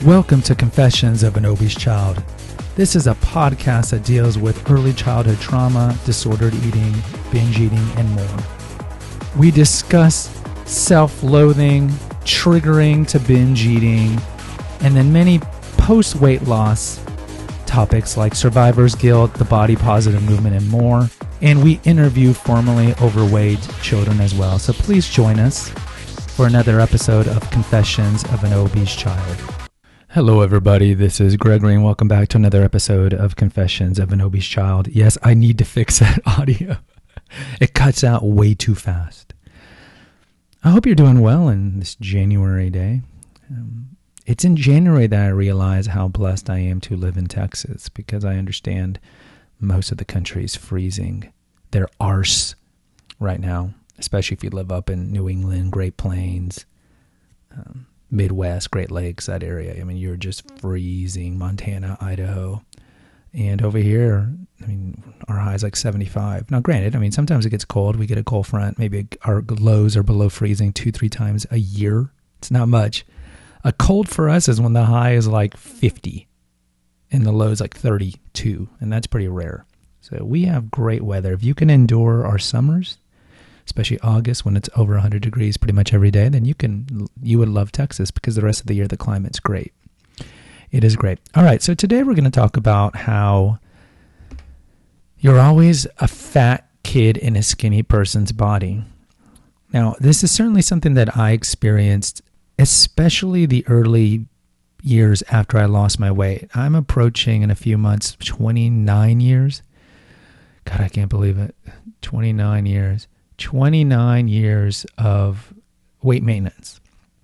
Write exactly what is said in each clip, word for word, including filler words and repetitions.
Welcome to Confessions of an Obese Child. This is a podcast that deals with early childhood trauma, disordered eating, binge eating, and more. We discuss self-loathing, triggering to binge eating, and then many post-weight loss topics like survivor's guilt, the body positive movement, and more. And we interview formerly overweight children as well. So please join us for another episode of Confessions of an Obese Child. Hello everybody, this is Gregory and welcome back to another episode of Confessions of an Obese Child. Yes, I need to fix that audio. It cuts out way too fast. I hope you're doing well in this January day. Um, it's in January that I realize how blessed I am to live in Texas because I understand most of the country is freezing their arse right now, especially if you live up in New England, Great Plains, um, Midwest, Great Lakes, that area. I mean, you're just freezing. Montana, Idaho. And over here, I mean, our high is like seventy-five. Now, granted, I mean, sometimes it gets cold. We get a cold front. Maybe our lows are below freezing two, three times a year. It's not much. A cold for us is when the high is like fifty and the low is like thirty-two. And that's pretty rare. So we have great weather. If you can endure our summers, especially August when it's over one hundred degrees pretty much every day, then you can you would love Texas because the rest of the year the climate's great. It is great. All right, so today we're going to talk about how you're always a fat kid in a skinny person's body. Now, this is certainly something that I experienced, especially the early years after I lost my weight. I'm approaching in a few months twenty-nine years. God, I can't believe it. twenty-nine years. twenty-nine years of weight maintenance.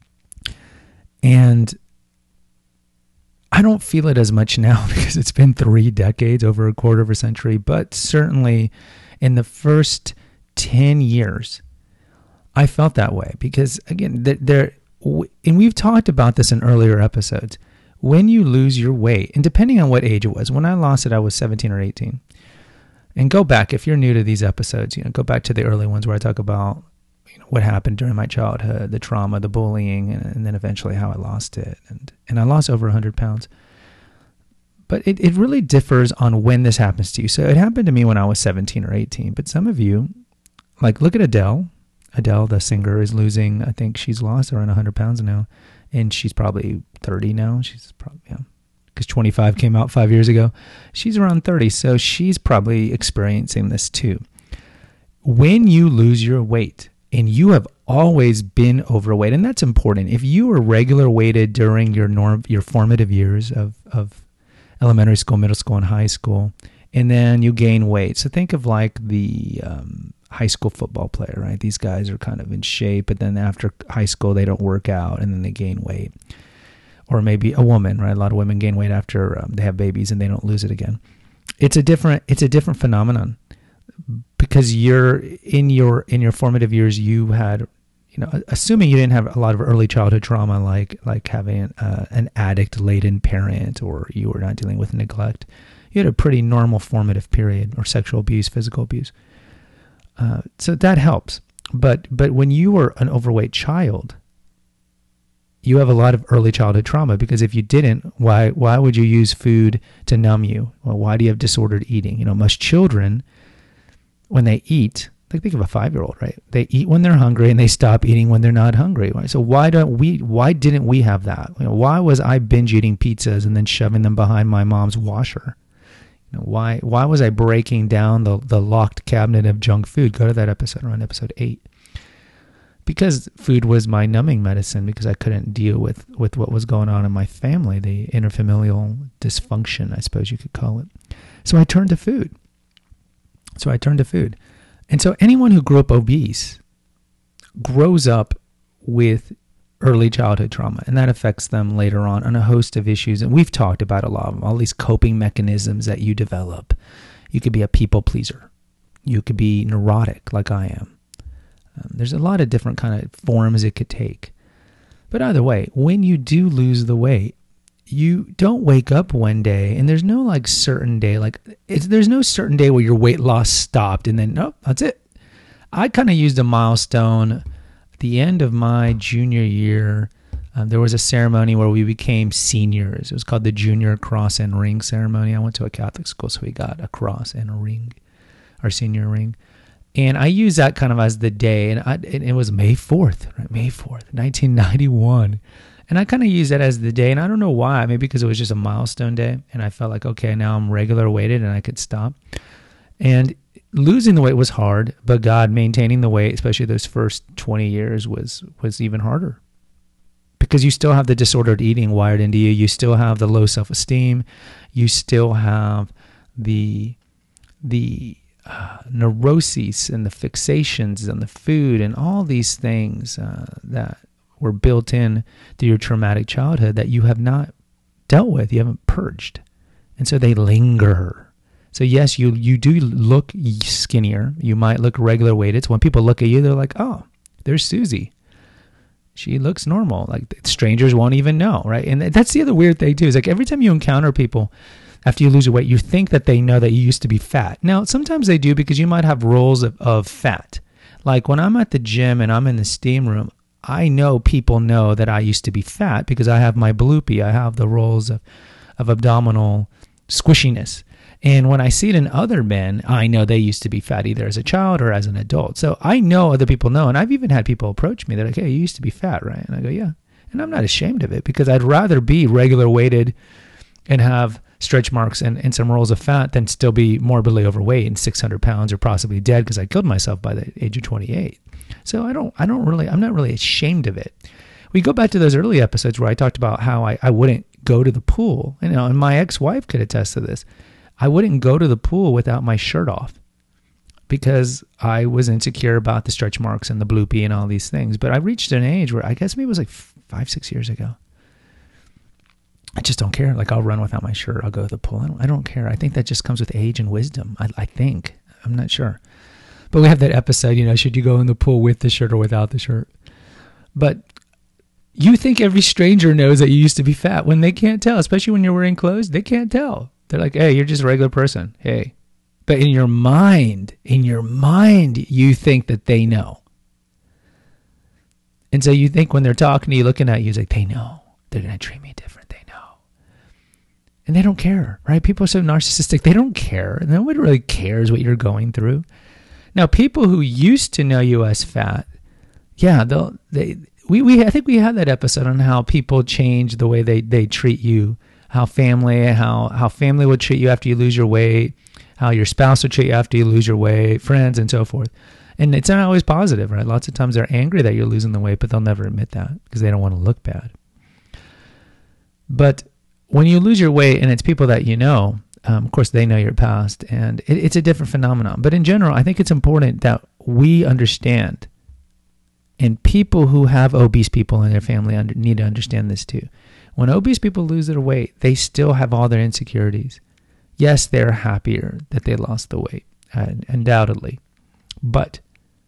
And I don't feel it as much now because it's been three decades, over a quarter of a century, but certainly in the first ten years, I felt that way because, again, there, and we've talked about this in earlier episodes, when you lose your weight, and depending on what age it was, when I lost it, I was seventeen or eighteen. And go back, if you're new to these episodes, you know, go back to the early ones where I talk about, you know, what happened during my childhood, the trauma, the bullying, and, and then eventually how I lost it. And and I lost over one hundred pounds. But it, it really differs on when this happens to you. So it happened to me when I was seventeen or eighteen. But some of you, like look at Adele. Adele, the singer, is losing, I think she's lost around one hundred pounds now. And she's probably thirty now. She's probably, yeah. Because twenty-five came out five years ago. She's around thirty, so she's probably experiencing this too. When you lose your weight, and you have always been overweight, and that's important. If you were regular weighted during your norm, your formative years of, of elementary school, middle school, and high school, and then you gain weight. So think of like the um, high school football player, right? These guys are kind of in shape, but then after high school, they don't work out, and then they gain weight. Or maybe a woman, right? A lot of women gain weight after um, they have babies and they don't lose it again. It's a different, it's a different phenomenon because you're in your in your formative years. You had, you know, assuming you didn't have a lot of early childhood trauma, like like having uh, an addict-laden parent, or you were not dealing with neglect. You had a pretty normal formative period, or sexual abuse, physical abuse. Uh, so that helps. But but when you were an overweight child, you have a lot of early childhood trauma because if you didn't, why why would you use food to numb you? Well, why do you have disordered eating? You know, most children, when they eat, like think of a five-year-old, right? They eat when they're hungry and they stop eating when they're not hungry. Right? So why don't we? Why didn't we have that? You know, why was I binge eating pizzas and then shoving them behind my mom's washer? You know, why why was I breaking down the the locked cabinet of junk food? Go to that episode, around episode eight. Because food was my numbing medicine because I couldn't deal with, with what was going on in my family, the interfamilial dysfunction, I suppose you could call it. So I turned to food. So I turned to food. And so anyone who grew up obese grows up with early childhood trauma, and that affects them later on on a host of issues. And we've talked about a lot of them, all these coping mechanisms that you develop. You could be a people pleaser. You could be neurotic like I am. Um, there's a lot of different kind of forms it could take. But either way, when you do lose the weight, you don't wake up one day and there's no like certain day, like it's, there's no certain day where your weight loss stopped and then, nope, that's it. I kind of used a milestone at the end of my junior year Um, there was a ceremony where we became seniors. It was called the Junior Cross and Ring Ceremony. I went to a Catholic school, so we got a cross and a ring, our senior ring. And I use that kind of as the day. And, I, and it was May fourth, right? May fourth, nineteen ninety-one. And I kind of use that as the day. And I don't know why. Maybe because it was just a milestone day. And I felt like, okay, now I'm regular weighted and I could stop. And losing the weight was hard, but God, maintaining the weight, especially those first twenty years, was was even harder. Because you still have the disordered eating wired into you. You still have the low self-esteem. You still have the the uh, neuroses and the fixations on the food and all these things uh, that were built in through your traumatic childhood that you have not dealt with. You haven't purged. And so they linger. So yes, you you do look skinnier. You might look regular weighted. So when people look at you, they're like, oh, there's Susie. She looks normal. Like strangers won't even know, right? And that's the other weird thing too. Is like every time you encounter people after you lose your weight, you think that they know that you used to be fat. Now, sometimes they do because you might have rolls of, of fat. Like when I'm at the gym and I'm in the steam room, I know people know that I used to be fat because I have my bloopy. I have the rolls of, of abdominal squishiness. And when I see it in other men, I know they used to be fat either as a child or as an adult. So I know other people know. And I've even had people approach me. They're like, hey, you used to be fat, right? And I go, yeah. And I'm not ashamed of it because I'd rather be regular weighted and have stretch marks and, and some rolls of fat than still be morbidly overweight and six hundred pounds or possibly dead because I killed myself by the age of twenty-eight. So I don't, I don't really, I'm not really ashamed of it. We go back to those early episodes where I talked about how I, I wouldn't go to the pool. You know, and my ex-wife could attest to this. I wouldn't go to the pool without my shirt off because I was insecure about the stretch marks and the bloopy and all these things. But I reached an age where I guess maybe it was like five, six years ago. I just don't care. Like I'll run without my shirt. I'll go to the pool. I don't, I don't care. I think that just comes with age and wisdom. I, I think. I'm not sure. But we have that episode, you know, should you go in the pool with the shirt or without the shirt? But you think every stranger knows that you used to be fat when they can't tell, especially when you're wearing clothes. They can't tell. They're like, hey, you're just a regular person. Hey. But in your mind, in your mind, you think that they know. And so you think when they're talking to you, looking at you, it's like, they know. They're going to treat me different. They know. And they don't care, right? People are so narcissistic. They don't care. Nobody really cares what you're going through. Now, people who used to know you as fat, yeah, they'll, they, we, we, I think we had that episode on how people change the way they, they treat you. How family, how how family would treat you after you lose your weight, how your spouse would treat you after you lose your weight, friends, and so forth. And it's not always positive, right? Lots of times they're angry that you're losing the weight, but they'll never admit that because they don't want to look bad. But when you lose your weight and it's people that you know, um, of course, they know your past, and it, it's a different phenomenon. But in general, I think it's important that we understand, and people who have obese people in their family under, need to understand this too. When obese people lose their weight, they still have all their insecurities. Yes, they're happier that they lost the weight, uh, undoubtedly. But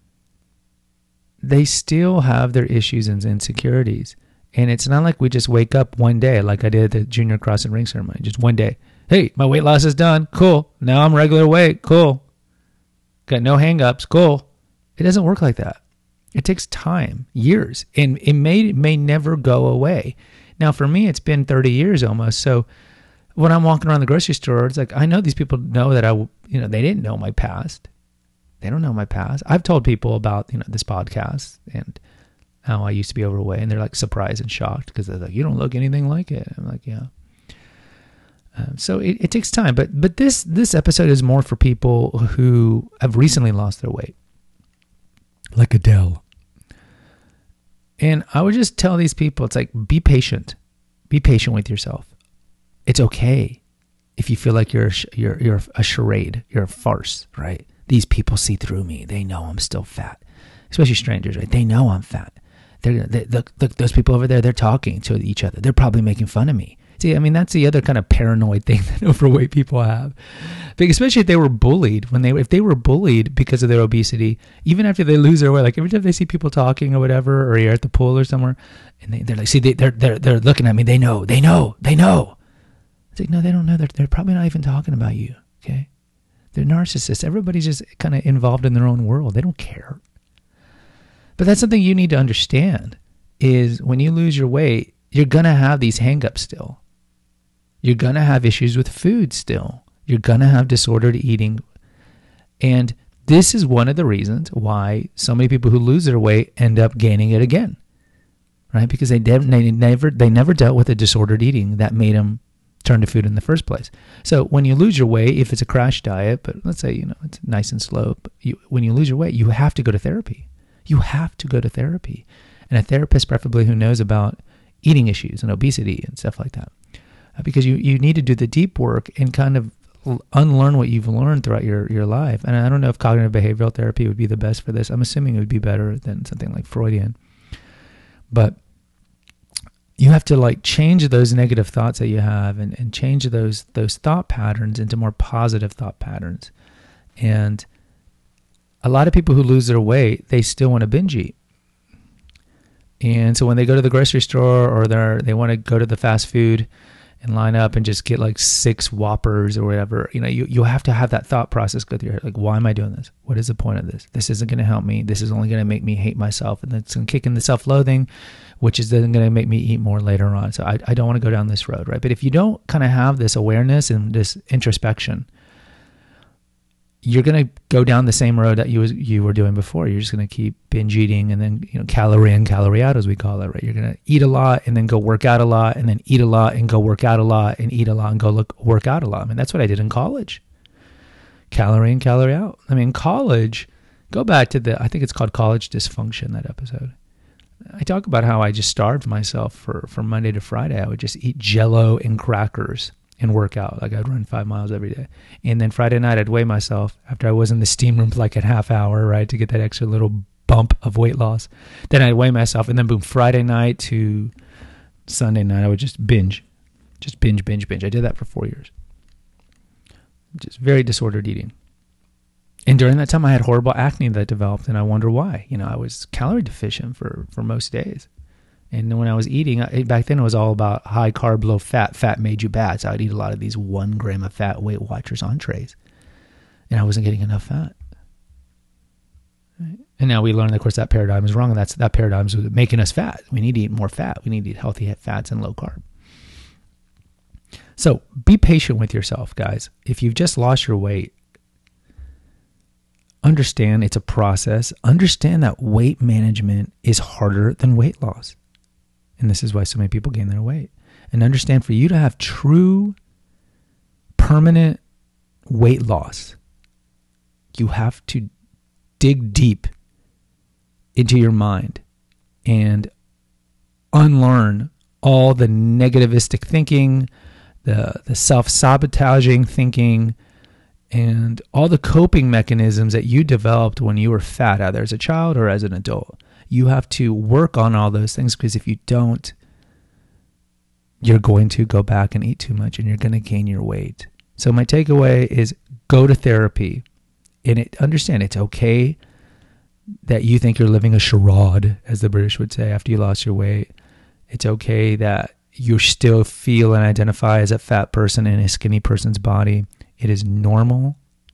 they still have their issues and insecurities. And it's not like we just wake up one day like I did at the Junior Cross and Ring Ceremony. Just one day. Hey, my weight loss is done. Cool. Now I'm regular weight. Cool. Got no hang-ups. Cool. It doesn't work like that. It takes time, years. And it may, it may never go away. Now, for me, it's been thirty years almost. So when I'm walking around the grocery store, it's like, I know these people know that I, you know, they didn't know my past. They don't know my past. I've told people about, you know, this podcast and how I used to be overweight. And they're like surprised and shocked because they're like, you don't look anything like it. I'm like, yeah. Um, so it, it takes time. But but this, this episode is more for people who have recently lost their weight. Like Adele. And I would just tell these people, it's like, be patient. Be patient with yourself. It's okay if you feel like you're you're you're a charade, you're a farce, right? These people see through me. They know I'm still fat, especially strangers, right? They know I'm fat. They're they, look, look, those people over there. They're talking to each other. They're probably making fun of me. See, I mean, that's the other kind of paranoid thing that overweight people have. But especially if they were bullied, when they if they were bullied because of their obesity, even after they lose their weight, like every time they see people talking or whatever, or you're at the pool or somewhere, and they, they're like, see, they, they're they're they're looking at me. They know, they know, they know. It's like, no, they don't know. They're they're probably not even talking about you. Okay, they're narcissists. Everybody's just kind of involved in their own world. They don't care. But that's something you need to understand. is when you lose your weight, you're going to have these hangups still. You're going to have issues with food still. You're going to have disordered eating. And this is one of the reasons why so many people who lose their weight end up gaining it again, right? Because they, de- they never they never dealt with the disordered eating that made them turn to food in the first place. So when you lose your weight, if it's a crash diet, but let's say, you know, it's nice and slow, but you, when you lose your weight, you have to go to therapy. You have to go to therapy. And a therapist preferably who knows about eating issues and obesity and stuff like that. Uh, because you, you need to do the deep work and kind of unlearn what you've learned throughout your, your life. And I don't know if cognitive behavioral therapy would be the best for this. I'm assuming it would be better than something like Freudian. But you have to like change those negative thoughts that you have and, and change those those thought patterns into more positive thought patterns. And a lot of people who lose their weight, they still want to binge eat. And so when they go to the grocery store or they're they want to go to the fast food and line up and just get like six Whoppers or whatever, you know, you, you have to have that thought process go through your head. Like, why am I doing this? What is the point of this? This isn't going to help me. This is only going to make me hate myself. And it's going to kick in the self-loathing, which is then going to make me eat more later on. So I, I don't want to go down this road, right? But if you don't kind of have this awareness and this introspection, you're going to go down the same road that you was, you were doing before. You're just going to keep binge eating and then, you know, calorie in, calorie out, as we call it, right? You're going to eat a lot and then go work out a lot and then eat a lot and go work out a lot and eat a lot and go look, work out a lot. I mean, that's what I did in college. Calorie in, calorie out. I mean, college, go back to the, I think it's called College Dysfunction, that episode. I talk about how I just starved myself for, from Monday to Friday. I would just eat Jell-O and crackers and work out. Like I'd run five miles every day. And then Friday night I'd weigh myself after I was in the steam room for like a half hour, right, to get that extra little bump of weight loss. Then I'd weigh myself and then boom, Friday night to Sunday night, I would just binge. Just binge, binge, binge. I did that for four years. Just very disordered eating. And during that time I had horrible acne that developed and I wonder why. You know, I was calorie deficient for, for most days. And when I was eating, back then it was all about high carb, low fat. Fat made you bad. So I'd eat a lot of these one gram of fat Weight Watchers entrees. And I wasn't getting enough fat. Right? And now we learn, of course, that paradigm is wrong. And that's, that paradigm is making us fat. We need to eat more fat. We need to eat healthy fats and low carb. So be patient with yourself, guys. If you've just lost your weight, understand it's a process. Understand that weight management is harder than weight loss. And this is why so many people gain their weight. And understand, for you to have true, permanent weight loss, you have to dig deep into your mind and unlearn all the negativistic thinking, the, the self-sabotaging thinking, and all the coping mechanisms that you developed when you were fat, either as a child or as an adult. You have to work on all those things, because if you don't, you're going to go back and eat too much and you're going to gain your weight. So my takeaway is go to therapy and it, understand it's okay that you think you're living a charade, as the British would say, after you lost your weight. It's okay that you still feel and identify as a fat person in a skinny person's body. It is normal.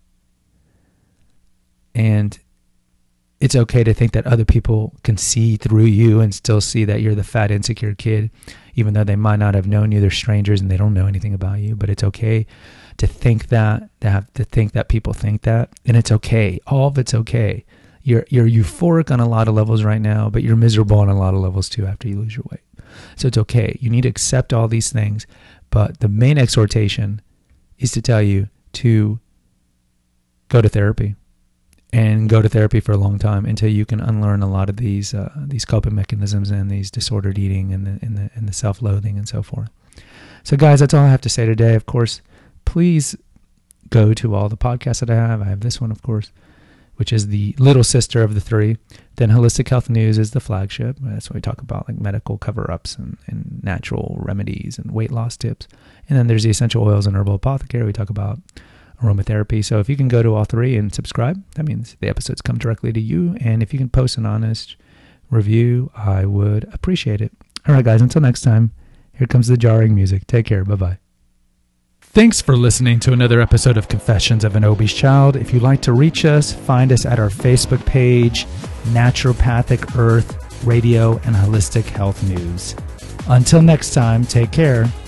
And it's okay to think that other people can see through you and still see that you're the fat, insecure kid, even though they might not have known you. They're strangers and they don't know anything about you. But it's okay to think that, to have to think that people think that. And it's okay. All of it's okay. You're you're euphoric on a lot of levels right now, but you're miserable on a lot of levels too after you lose your weight. So it's okay. You need to accept all these things. But the main exhortation is to tell you to go to therapy. And go to therapy for a long time until you can unlearn a lot of these uh, these coping mechanisms and these disordered eating and the, and the and the self-loathing and so forth. So guys, that's all I have to say today. Of course, please go to all the podcasts that I have. I have this one, of course, which is the little sister of the three. Then Holistic Health News is the flagship. That's when we talk about like medical cover-ups and, and natural remedies and weight loss tips. And then there's the Essential Oils and Herbal Apothecary. We talk about aromatherapy. So if you can go to all three and subscribe, that means the episodes come directly to you. And if you can post an honest review, I would appreciate it. All right, guys, until next time, here comes the jarring music. Take care. Bye-bye. Thanks for listening to another episode of Confessions of an Obese Child. If you'd like to reach us, find us at our Facebook page, Naturopathic Earth radio and holistic health news. Until next time, take care